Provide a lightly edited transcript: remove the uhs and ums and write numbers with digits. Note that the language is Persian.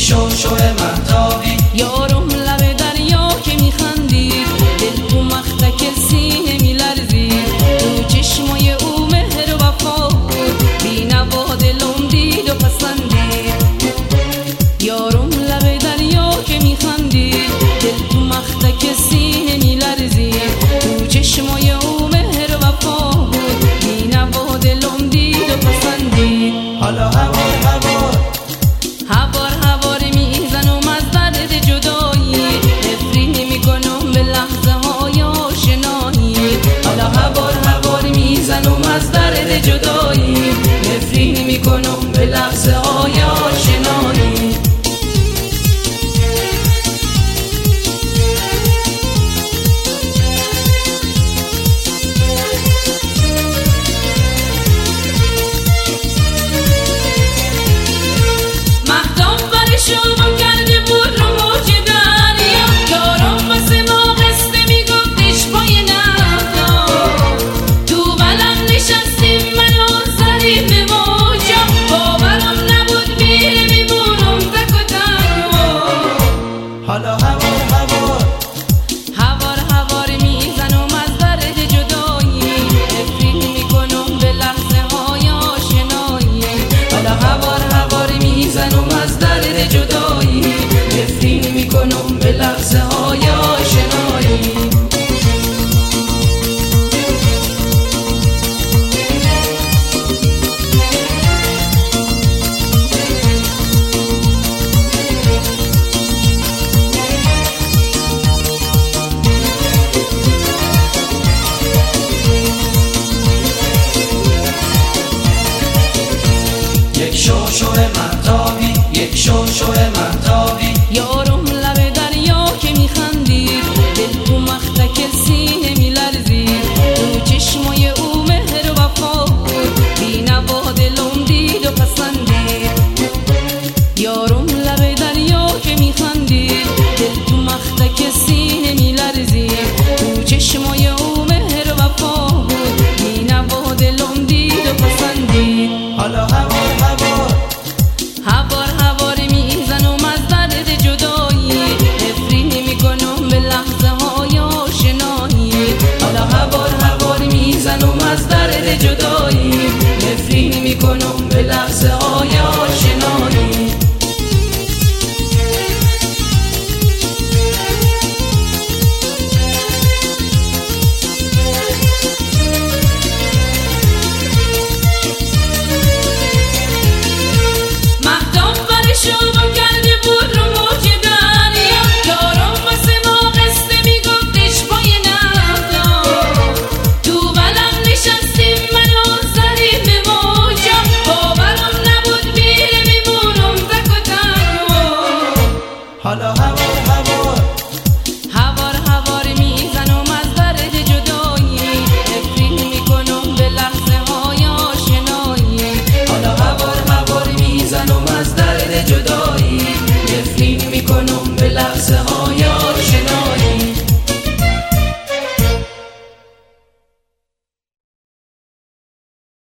شو مهتابی. یارم لب دریا که میخندید، دل تو مختک سینه میلرزید. تو چشمای او مهر و وفا بود، بی نوا دلم دید و پسندید. یارم لب دریا که میخندید، دل تو مختک سینه میلرزید. تو چشمای او مهر و وفا بود، بی نوا دلم دید و پسندید. حالا هوار هوار میزنم از درد جدایی، نفرین میکنم به لحظه های آشنایی. حالا هوار میزنم از درد جدایی، نفرین میکنم به لحظه های آشنایی. شما کرده بود رو موج دریا، یارم واسه ما قصه میگفتش پای نفتا. تو بلند نشستیم من و زدیم به موجا، باورم نبود میره میمونم تک و تنها. حالا هوار میزنم از درد جدایی، نفرین میکنم به لحظه های آشنایی. حالا هوار میزنم از درد جدایی، نفرین میکنم به لحظه های آشنایی. شو مهتابی، یک شو مهتابی. یارم لب دریا که میخندید، دل تو مختک سینه میلرزید. تو چشمای او مهر و وفا بود، بی نوا دلم دید و پسندید. یارم لب دریا که میخندید، دل تو مختک سینه میلرزید. تو چشمای او مهر و وفا بود، بی نوا دلم دید و پسندید. حالا هوار میزنم از درد جدایی، نفرین میکنم به لحظه های آشنایی. حالا هوار میزنم از درد جدایی، نفرین میکنم به لحظه های آشنایی. شما کرده بود رو موج دریا، یارم واسه ما قصه میگفتش پای نفتا. تو بلند نشستیم من و زدیم به موجا، باورم نبود میره میمونم تک و تنها. حالا